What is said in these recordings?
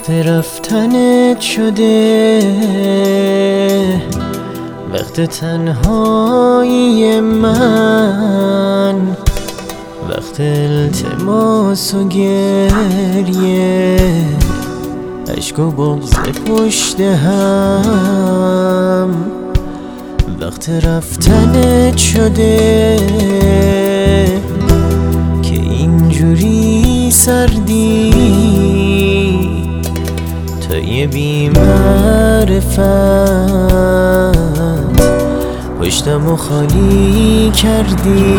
وقت رفتنت شده، وقت تنهایی من، وقت التماس و گریه، عشق و بغض پشت هم. وقت رفتنت شده که اینجوری سردی، تا یه بی معرفت پشتمو خالی کردی.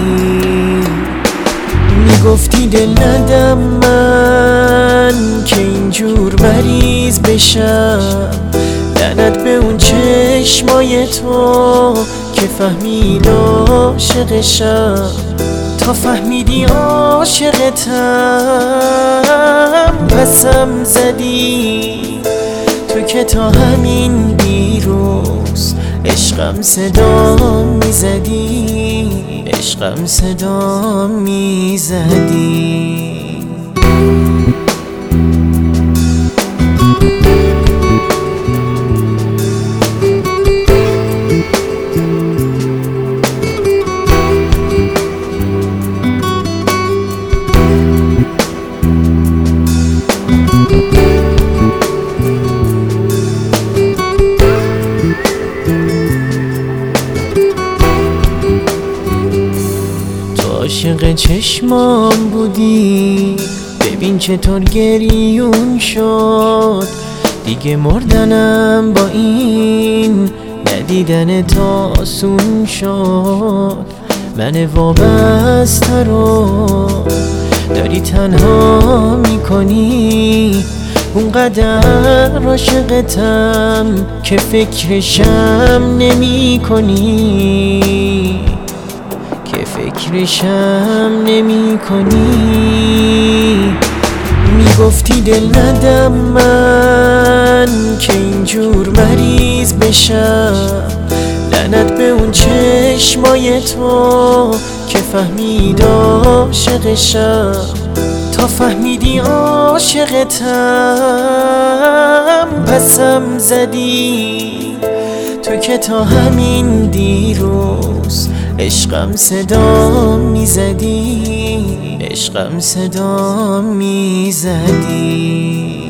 میگفتی دل ندم من که اینجور مریض بشم، لعنت به اون چشمای تو که فهمید عاشقشم. تا فهمیدی عاشقتم قسم زدی تو که تا همین دیروز عشقم صدا میزدی، عشقم صدا میزدی. عاشق چشمام بودی، ببین چطور گریون شد. دیگه مردنم با این ندیدن تا آسون شد. من وابسته رو داری تنها میکنی، اونقدر عاشقتم که فکرشم نمی کنی، فکرشم نمی کنی. میگفتی دل ندم من که اینجور مریض بشم، لعنت به اون چشمای تو که فهمید عاشقشم. تا فهمیدی عاشقتم قسم زدی تو که تا همین دیروز عشقم صدا میزدی، عشقم صدا میزدی.